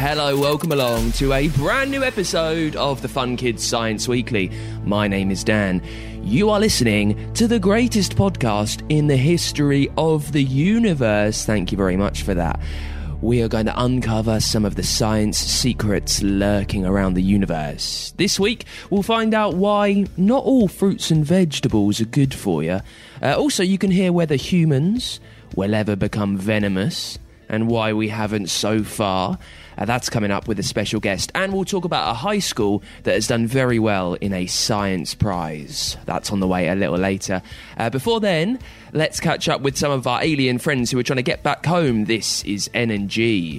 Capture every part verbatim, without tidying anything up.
Hello, welcome along to a brand new episode of the Fun Kids Science Weekly. My name is Dan. You are listening to the greatest podcast in the history of the universe. Thank you very much for that. We are going to uncover some of the science secrets lurking around the universe. This week, we'll find out why not all fruits and vegetables are good for you. Uh, also, you can hear whether humans will ever become venomous and why we haven't so far. Uh, that's coming up with a special guest. And we'll talk about a high school that has done very well in a science prize. That's on the way a little later. Uh, before then, let's catch up with some of our alien friends who are trying to get back home. This is N and G.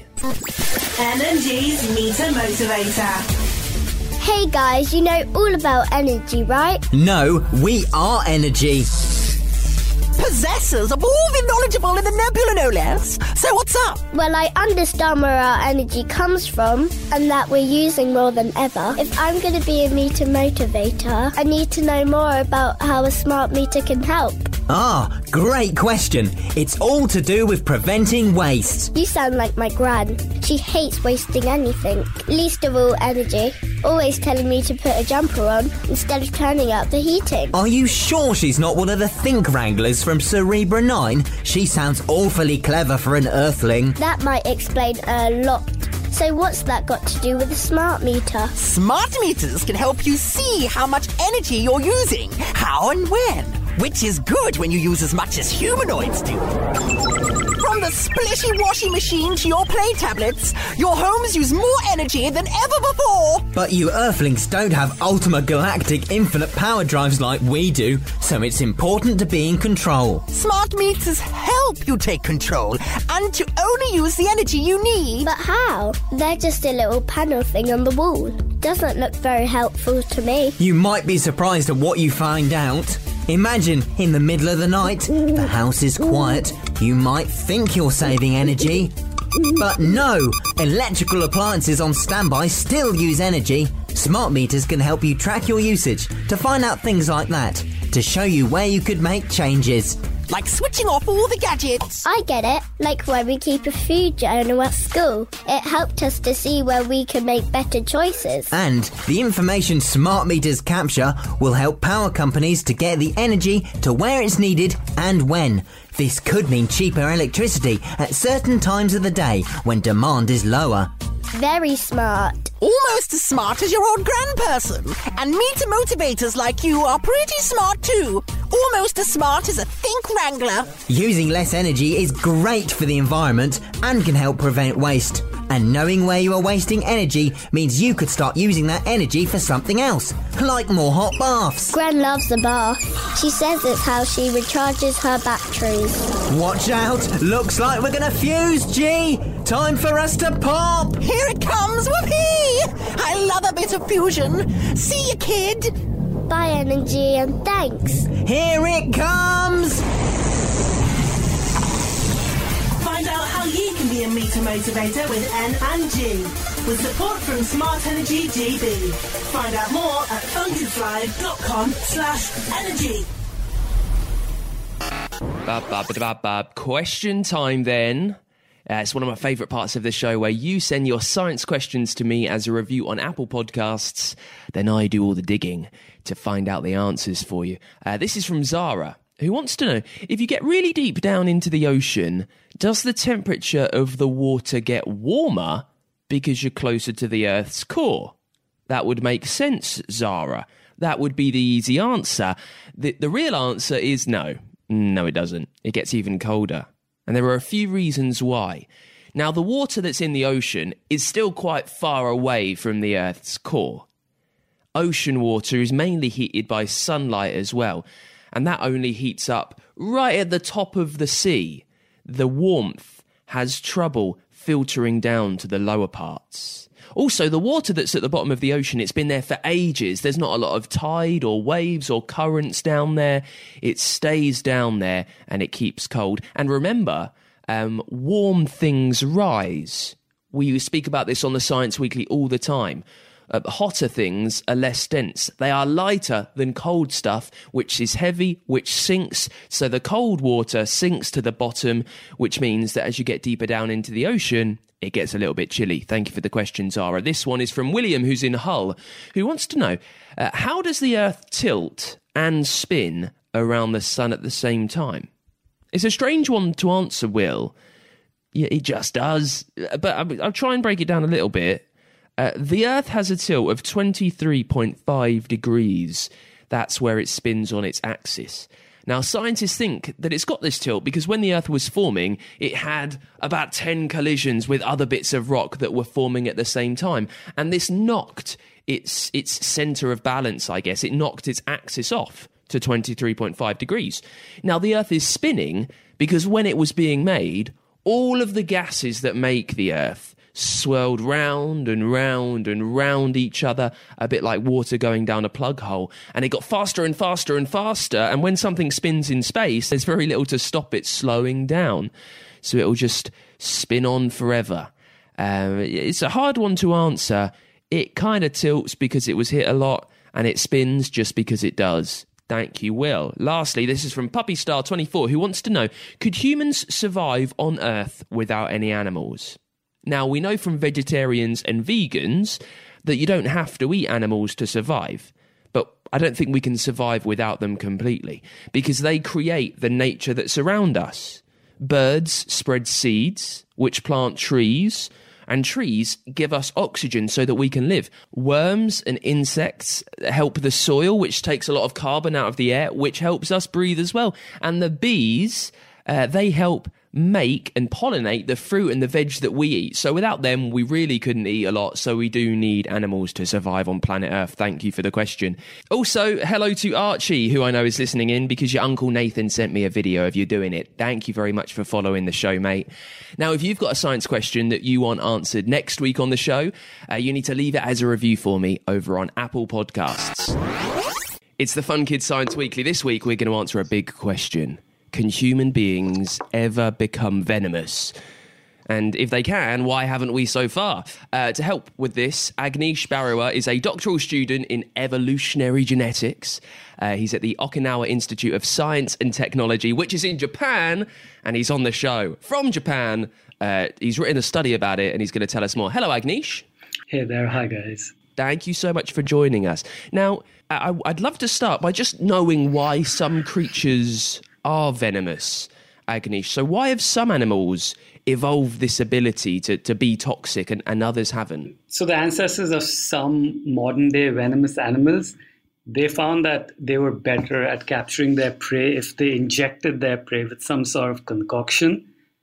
N and G's Meter Motivator. Hey guys, you know all about energy, right? No, we are energy. Possessors are more than knowledgeable in the nebula, no less. So what's up? Well, I understand where our energy comes from and that we're using more than ever. If I'm going to be a meter motivator, I need to know more about how a smart meter can help. Ah, great question. It's all to do with preventing waste. You sound like my gran. She hates wasting anything, least of all energy. Always telling me to put a jumper on instead of turning up the heating. Are you sure she's not one of the think wranglers from Cerebra nine? She sounds awfully clever for an earthling. That might explain a lot. So what's that got to do with a smart meter? Smart meters can help you see how much energy you're using, how and when, which is good when you use as much as humanoids do. From the splishy washing machine to your play tablets, your homes use more energy than ever before. But you earthlings don't have Ultima Galactic infinite power drives like we do, so it's important to be in control. Smart meters help you take control and to only use the energy you need. But how? They're just a little panel thing on the wall. Doesn't look very helpful to me. You might be surprised at what you find out. Imagine, in the middle of the night, the house is quiet. You might think you're saving energy. But no, electrical appliances on standby still use energy. Smart meters can help you track your usage to find out things like that, to show you where you could make changes. Like switching off all the gadgets. I get it. Like when we keep a food journal at school. It helped us to see where we can make better choices. And the information smart meters capture will help power companies to get the energy to where it's needed and when. This could mean cheaper electricity at certain times of the day when demand is lower. Very smart. Almost as smart as your old grandperson. And meter motivators like you are pretty smart too. Almost as smart as a think wrangler. Using less energy is great for the environment and can help prevent waste. And knowing where you are wasting energy means you could start using that energy for something else, like more hot baths. Gran loves a bath. She says it's how she recharges her batteries. Watch out! Looks like we're gonna fuse, G! Time for us to pop! Here it comes, whoopee! I love a bit of fusion. See you, kid! Bye, Energy, and thanks. Here it comes! Find out how you can be a meter motivator with N and G. With support from Smart Energy G B. Find out more at funkidslive.com slash energy. Bab, bab, bab, bab. Question time then. Uh, it's one of my favourite parts of the show where you send your science questions to me as a review on Apple Podcasts. Then I do all the digging to find out the answers for you. Uh, this is from Zara, who wants to know, if you get really deep down into the ocean, does the temperature of the water get warmer because you're closer to the Earth's core? That would make sense, Zara. That would be the easy answer. The, the real answer is no. No, it doesn't. It gets even colder. And there are a few reasons why. Now, the water that's in the ocean is still quite far away from the Earth's core. Ocean water is mainly heated by sunlight as well, and that only heats up right at the top of the sea. The warmth has trouble filtering down to the lower parts. Also, the water that's at the bottom of the ocean, it's been there for ages. There's not a lot of tide or waves or currents down there. It stays down there and it keeps cold. And remember, um, warm things rise. We speak about this on the Science Weekly all the time. Uh, hotter things are less dense. They are lighter than cold stuff, which is heavy, which sinks. So the cold water sinks to the bottom, which means that as you get deeper down into the ocean, it gets a little bit chilly. Thank you for the question, Zara. This one is from William, who's in Hull, who wants to know, uh, how does the Earth tilt and spin around the sun at the same time? It's a strange one to answer, Will. Yeah, it just does. But I'll, I'll try and break it down a little bit. Uh, the Earth has a tilt of twenty-three point five degrees. That's where it spins on its axis. Now, scientists think that it's got this tilt because when the Earth was forming, it had about ten collisions with other bits of rock that were forming at the same time. And this knocked its its centre of balance, I guess. It knocked its axis off to twenty-three point five degrees. Now, the Earth is spinning because when it was being made, all of the gases that make the Earth swirled round and round and round each other, a bit like water going down a plug hole. And it got faster and faster and faster. And when something spins in space, there's very little to stop it slowing down. So it'll just spin on forever. Um, it's a hard one to answer. It kind of tilts because it was hit a lot, and it spins just because it does. Thank you, Will. Lastly, this is from Puppy Star twenty-four, who wants to know, could humans survive on Earth without any animals? Now, we know from vegetarians and vegans that you don't have to eat animals to survive, but I don't think we can survive without them completely, because they create the nature that's around us. Birds spread seeds, which plant trees, and trees give us oxygen so that we can live. Worms and insects help the soil, which takes a lot of carbon out of the air, which helps us breathe as well. And the bees, uh, they help make and pollinate the fruit and the veg that we eat. So without them, we really couldn't eat a lot. So we do need animals to survive on planet Earth. Thank you for the question. Also, hello to Archie, who I know is listening in because your Uncle Nathan sent me a video of you doing it. Thank you very much for following the show, mate. Now, if you've got a science question that you want answered next week on the show, uh, you need to leave it as a review for me over on Apple Podcasts. It's the Fun Kids Science Weekly. This week, we're going to answer a big question. Can human beings ever become venomous? And if they can, why haven't we so far? Uh, to help with this, Agnish Barua is a doctoral student in evolutionary genetics. Uh, he's at the Okinawa Institute of Science and Technology, which is in Japan, and he's on the show from Japan. Uh, he's written a study about it, and he's going to tell us more. Hello, Agnish. Hey there. Hi, guys. Thank you so much for joining us. Now, I- I'd love to start by just knowing why some creatures are venomous, Agnish. So why have some animals evolved this ability to, to be toxic and, and others haven't? So the ancestors of some modern day venomous animals, they found that they were better at capturing their prey if they injected their prey with some sort of concoction.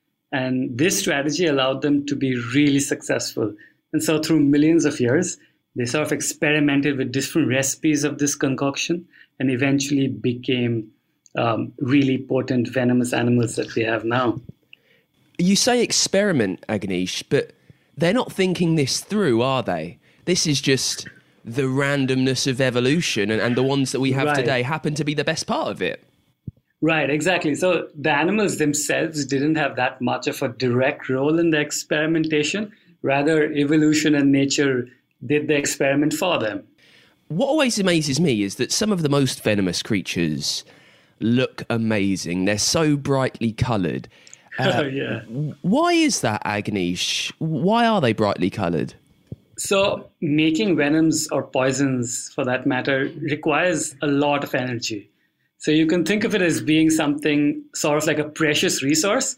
And this strategy allowed them to be really successful. And so through millions of years, they sort of experimented with different recipes of this concoction and eventually became Um, really potent venomous animals that we have now. You say experiment, Agnish, but they're not thinking this through, are they? This is just the randomness of evolution, and, and the ones that we have Right. today happen to be the best part of it. Right, exactly. So the animals themselves didn't have that much of a direct role in the experimentation. Rather, evolution and nature did the experiment for them. What always amazes me is that some of the most venomous creatures look amazing. They're so brightly coloured. Uh, yeah. Why is that, Agnish? Why are they brightly coloured? So making venoms or poisons, for that matter, requires a lot of energy. So you can think of it as being something sort of like a precious resource.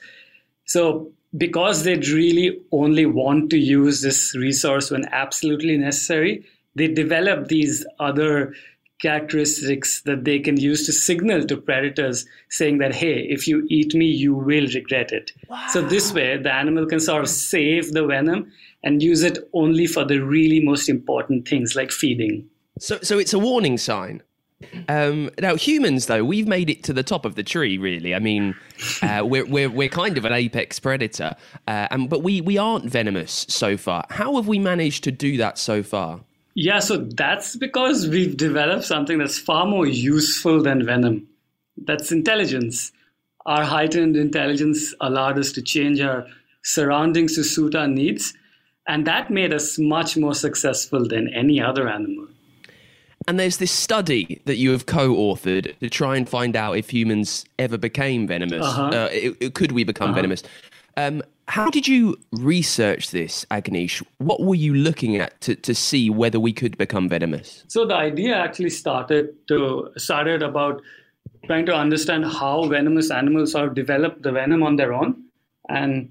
So because they'd really only want to use this resource when absolutely necessary, they develop these other characteristics that they can use to signal to predators saying that, hey, if you eat me, you will regret it. Wow. So this way, the animal can sort of save the venom and use it only for the really most important things like feeding. So, so it's a warning sign. Um, now, humans, though, we've made it to the top of the tree, really. I mean, uh, we're, we're, we're kind of an apex predator, uh, and, but we, we aren't venomous so far. How have we managed to do that so far? Yeah, so that's because we've developed something that's far more useful than venom. That's intelligence. Our heightened intelligence allowed us to change our surroundings to suit our needs, and that made us much more successful than any other animal. And there's this study that you have co-authored to try and find out if humans ever became venomous. Uh-huh. Uh, it, it, could we become uh-huh. venomous? Um, How did you research this, Agnish? What were you looking at to, to see whether we could become venomous? So the idea actually started to started about trying to understand how venomous animals sort of develop the venom on their own. And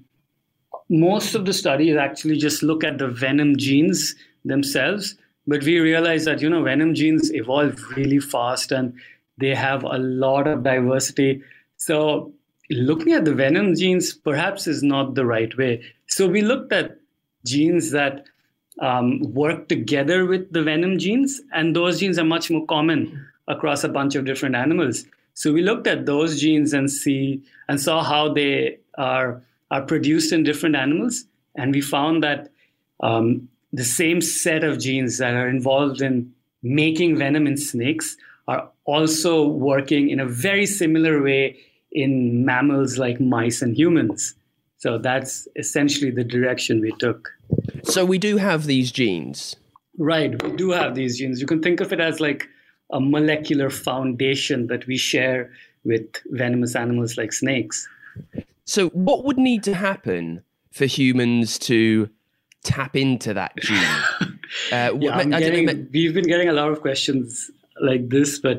most of the studies actually just look at the venom genes themselves. But we realized that, you know, venom genes evolve really fast and they have a lot of diversity. So looking at the venom genes perhaps is not the right way. So we looked at genes that um, work together with the venom genes, and those genes are much more common across a bunch of different animals. So we looked at those genes and see and saw how they are are produced in different animals, and we found that um, the same set of genes that are involved in making venom in snakes are also working in a very similar way in mammals like mice and humans. So that's essentially the direction we took. So we do have these genes. Right, we do have these genes. You can think of it as like a molecular foundation that we share with venomous animals like snakes. So what would need to happen for humans to tap into that gene? uh, yeah, I'm I getting, don't know, we've been getting a lot of questions like this, but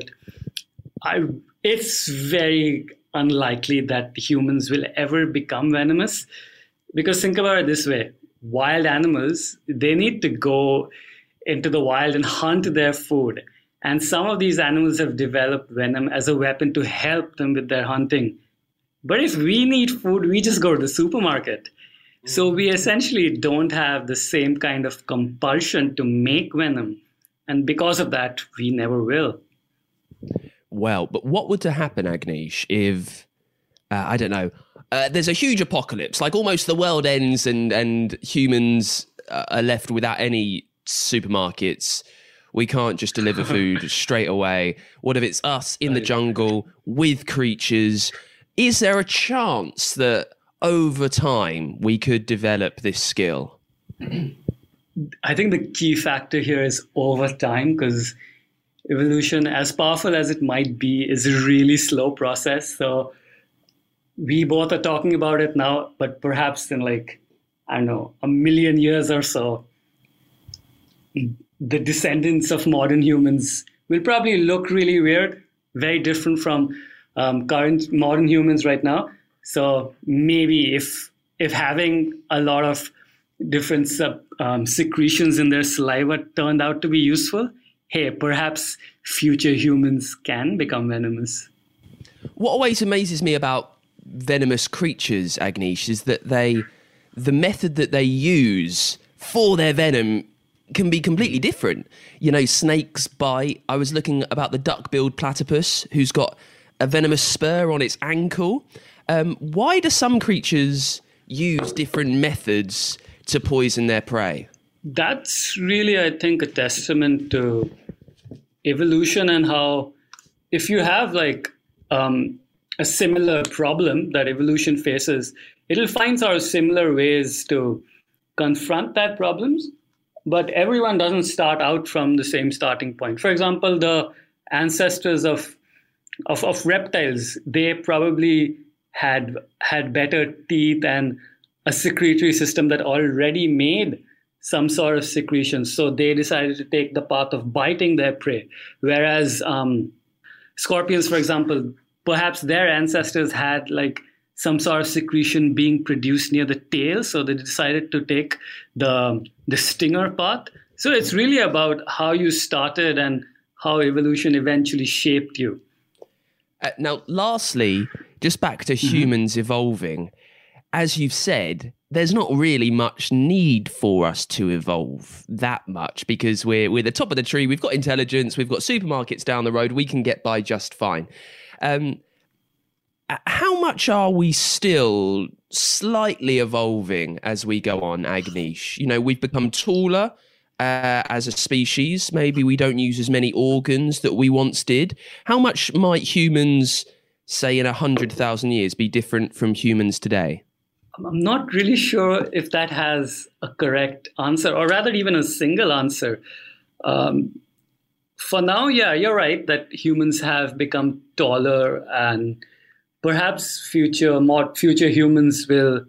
I, it's very unlikely that humans will ever become venomous, because think about it this way: wild animals, they need to go into the wild and hunt their food, and some of these animals have developed venom as a weapon to help them with their hunting. But if we need food, we just go to the supermarket. So we essentially don't have the same kind of compulsion to make venom, and because of that, we never will. Well, but what would to happen, Agnish, if, uh, I don't know, uh, there's a huge apocalypse, like almost the world ends and, and humans uh, are left without any supermarkets. We can't just deliver food straight away. What if it's us in the jungle with creatures? Is there a chance that over time we could develop this skill? I think the key factor here is over time, because evolution, as powerful as it might be, is a really slow process. So we both are talking about it now, but perhaps in like, I don't know, a million years or so, the descendants of modern humans will probably look really weird, very different from um, current modern humans right now. So maybe if if having a lot of different sub, um, secretions in their saliva turned out to be useful, hey, perhaps future humans can become venomous. What always amazes me about venomous creatures, Agnish, is that they, the method that they use for their venom can be completely different. You know, snakes bite. I was looking about the duck-billed platypus, who's got a venomous spur on its ankle. Um, why do some creatures use different methods to poison their prey? That's really, I think, a testament to evolution and how if you have like um, a similar problem that evolution faces, it'll find sort of similar ways to confront that problems. But everyone doesn't start out from the same starting point. For example, the ancestors of of, of reptiles, they probably had had better teeth and a secretory system that already made some sort of secretion. So they decided to take the path of biting their prey. Whereas um, scorpions, for example, perhaps their ancestors had like some sort of secretion being produced near the tail. So they decided to take the, the stinger path. So it's really about how you started and how evolution eventually shaped you. Uh, now, lastly, just back to mm-hmm. humans evolving. As you've said, there's not really much need for us to evolve that much because we're we're the top of the tree. We've got intelligence. We've got supermarkets down the road. We can get by just fine. Um, how much are we still slightly evolving as we go on, Agnish? You know, we've become taller uh, as a species. Maybe we don't use as many organs that we once did. How much might humans, say, in one hundred thousand years be different from humans today? I'm not really sure if that has a correct answer, or rather even a single answer. Um, for now, yeah, you're right that humans have become taller, and perhaps future more future humans will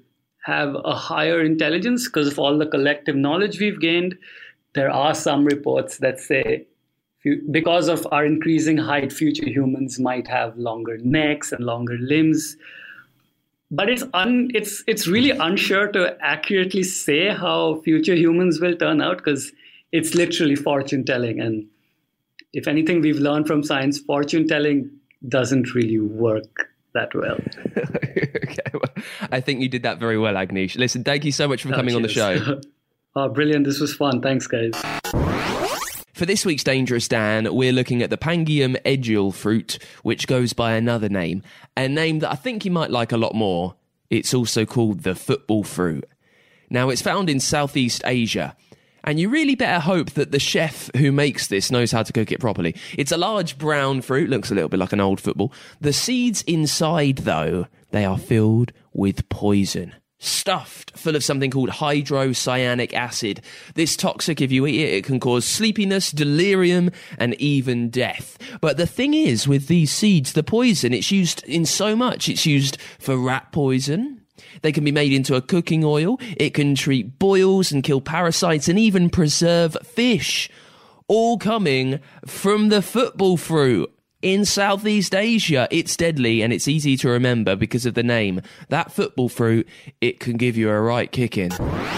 have a higher intelligence because of all the collective knowledge we've gained. There are some reports that say because of our increasing height, future humans might have longer necks and longer limbs. But it's un, it's it's really unsure to accurately say how future humans will turn out because it's literally fortune telling. And if anything we've learned from science, fortune telling doesn't really work that well. Okay, well, I think you did that very well, Agnish. Listen, thank you so much for oh, coming cheers. on the show. Oh, brilliant. This was fun. Thanks, guys. For this week's Dangerous Dan, we're looking at the Pangium edual fruit, which goes by another name, a name that I think you might like a lot more. It's also called the football fruit. Now, it's found in Southeast Asia, and you really better hope that the chef who makes this knows how to cook it properly. It's a large brown fruit, looks a little bit like an old football. The seeds inside, though, they are filled with poison. Stuffed full of something called hydrocyanic acid. This toxic, if you eat it, it can cause sleepiness, delirium, and even death. But the thing is, with these seeds, the poison, it's used in so much. It's used for rat poison. They can be made into a cooking oil. It can treat boils and kill parasites and even preserve fish. All coming from the football fruit. In Southeast Asia, it's deadly and it's easy to remember because of the name. That football fruit, it can give you a right kicking.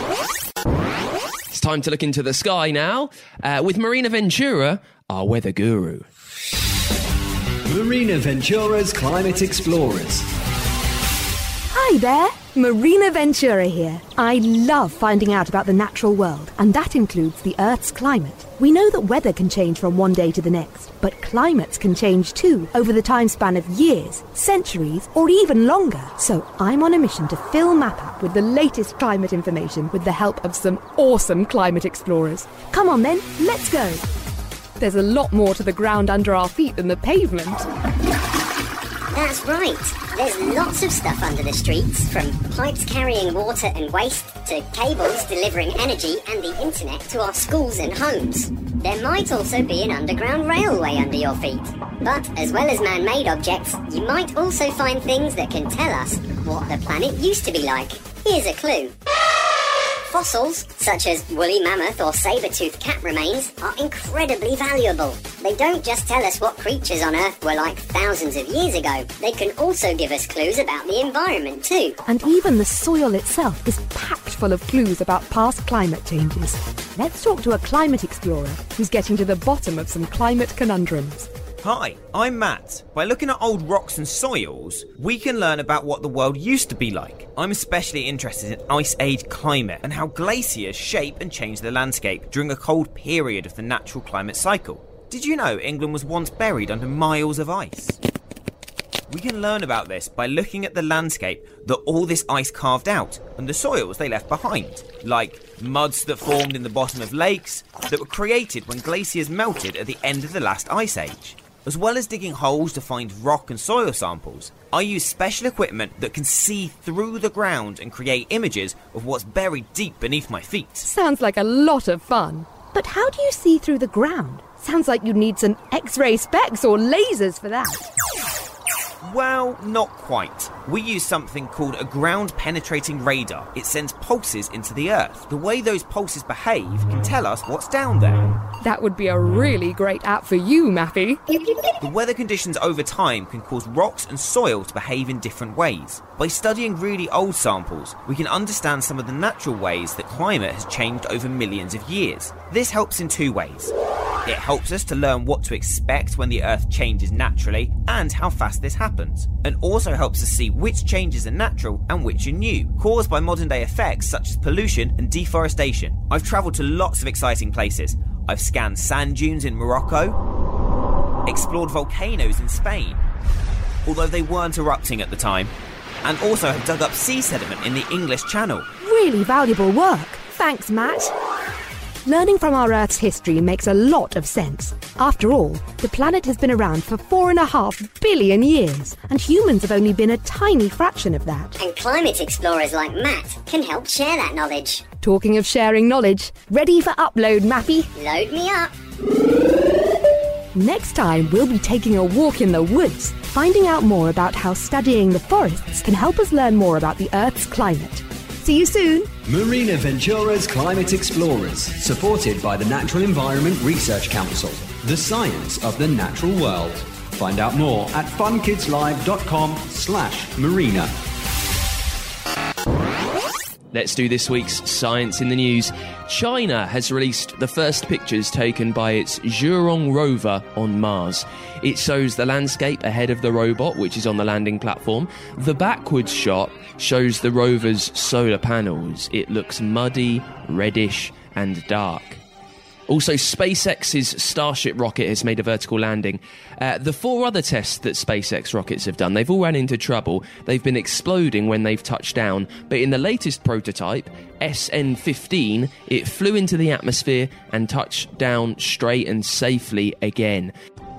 It's time to look into the sky now uh, with Marina Ventura, our weather guru. Marina Ventura's Climate Explorers. Hi there, Marina Ventura here. I love finding out about the natural world, and that includes the Earth's climate. We know that weather can change from one day to the next, but climates can change too over the time span of years, centuries, or even longer. So I'm on a mission to fill MapApp with the latest climate information with the help of some awesome climate explorers. Come on then, let's go. There's a lot more to the ground under our feet than the pavement. That's right. There's lots of stuff under the streets, from pipes carrying water and waste to cables delivering energy and the internet to our schools and homes. There might also be an underground railway under your feet. But as well as man-made objects, you might also find things that can tell us what the planet used to be like. Here's a clue. Fossils, such as woolly mammoth or saber-toothed cat remains, are incredibly valuable. They don't just tell us what creatures on Earth were like thousands of years ago. They can also give us clues about the environment too. And even the soil itself is packed full of clues about past climate changes. Let's talk to a climate explorer who's getting to the bottom of some climate conundrums. Hi, I'm Matt. By looking at old rocks and soils, we can learn about what the world used to be like. I'm especially interested in Ice Age climate and how glaciers shape and change the landscape during a cold period of the natural climate cycle. Did you know England was once buried under miles of ice? We can learn about this by looking at the landscape that all this ice carved out and the soils they left behind, like muds that formed in the bottom of lakes that were created when glaciers melted at the end of the last ice age. As well as digging holes to find rock and soil samples, I use special equipment that can see through the ground and create images of what's buried deep beneath my feet. Sounds like a lot of fun. But how do you see through the ground? Sounds like you'd need some X-ray specs or lasers for that. Well, not quite. We use something called a ground-penetrating radar. It sends pulses into the Earth. The way those pulses behave can tell us what's down there. That would be a really great app for you, Mappy. The weather conditions over time can cause rocks and soil to behave in different ways. By studying really old samples, we can understand some of the natural ways that climate has changed over millions of years. This helps in two ways. It helps us to learn what to expect when the Earth changes naturally and how fast this happens, and also helps us see which changes are natural and which are new, caused by modern day effects such as pollution and deforestation. I've travelled to lots of exciting places. I've scanned sand dunes in Morocco, explored volcanoes in Spain, although they weren't erupting at the time, and also have dug up sea sediment in the English Channel. Really valuable work. Thanks, Matt. Learning from our Earth's history makes a lot of sense. After all, the planet has been around for four and a half billion years, and humans have only been a tiny fraction of that. And climate explorers like Matt can help share that knowledge. Talking of sharing knowledge, ready for upload, Mappy? Load me up. Next time, we'll be taking a walk in the woods, finding out more about how studying the forests can help us learn more about the Earth's climate. See you soon. Marina Ventura's Climate Explorers, supported by the Natural Environment Research Council. The science of the natural world. Find out more at funkidslive.com slash marina. Let's do this week's Science in the News. China has released the first pictures taken by its Zhurong rover on Mars. It shows the landscape ahead of the robot, which is on the landing platform. The backwards shot shows the rover's solar panels. It looks muddy, reddish, and dark. Also, SpaceX's Starship rocket has made a vertical landing. Uh, the four other tests that SpaceX rockets have done, they've all ran into trouble. They've been exploding when they've touched down. But in the latest prototype, S N fifteen, it flew into the atmosphere and touched down straight and safely again.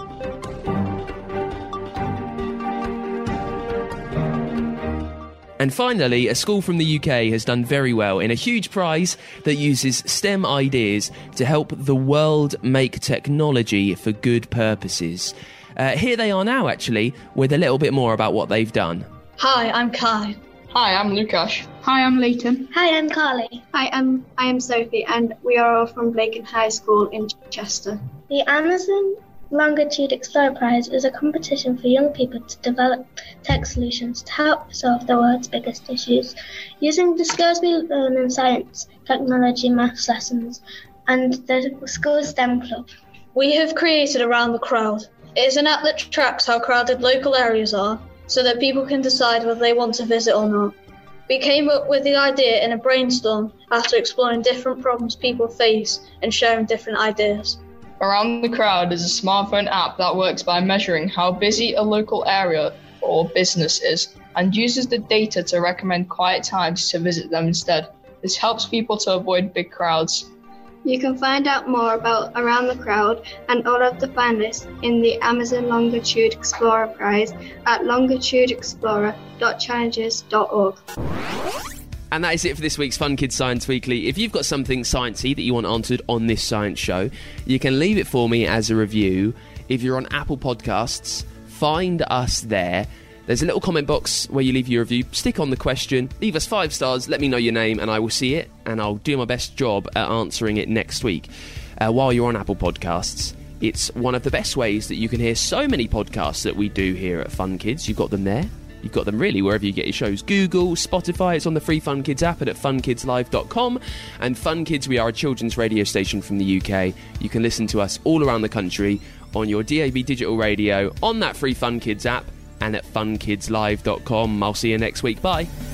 And finally, a school from the U K has done very well in a huge prize that uses STEM ideas to help the world make technology for good purposes. Uh, here they are now, actually, with a little bit more about what they've done. Hi, I'm Kai. Hi, I'm Lukash. Hi, I'm Leighton. Hi, I'm Carly. Hi, I'm, I am Sophie, and we are all from Blaken High School in Chester. The Amazon Longitude Explorer Prize is a competition for young people to develop tech solutions to help solve the world's biggest issues using the skills we learn in science, technology, maths lessons, and the school STEM club. We have created Around the Crowd. It is an app that tracks how crowded local areas are so that people can decide whether they want to visit or not. We came up with the idea in a brainstorm after exploring different problems people face and sharing different ideas. Around the Crowd is a smartphone app that works by measuring how busy a local area or business is and uses the data to recommend quiet times to visit them instead. This helps people to avoid big crowds. You can find out more about Around the Crowd and all of the finalists in the Amazon Longitude Explorer Prize at longitude explorer dot challenges dot org. And that is it for this week's Fun Kids Science Weekly. If you've got something sciencey that you want answered on this science show, you can leave it for me as a review. If you're on Apple Podcasts, find us there. There's a little comment box where you leave your review. Stick on the question, leave us five stars, let me know your name, and I will see it, and I'll do my best job at answering it next week. Uh, while you're on Apple Podcasts, it's one of the best ways that you can hear so many podcasts that we do here at Fun Kids. You've got them there. You've got them really wherever you get your shows. Google, Spotify, it's on the free Fun Kids app and at fun kids live dot com. And Fun Kids, we are a children's radio station from the U K. You can listen to us all around the country on your D A B digital radio, on that free Fun Kids app, and at fun kids live dot com. I'll see you next week. Bye.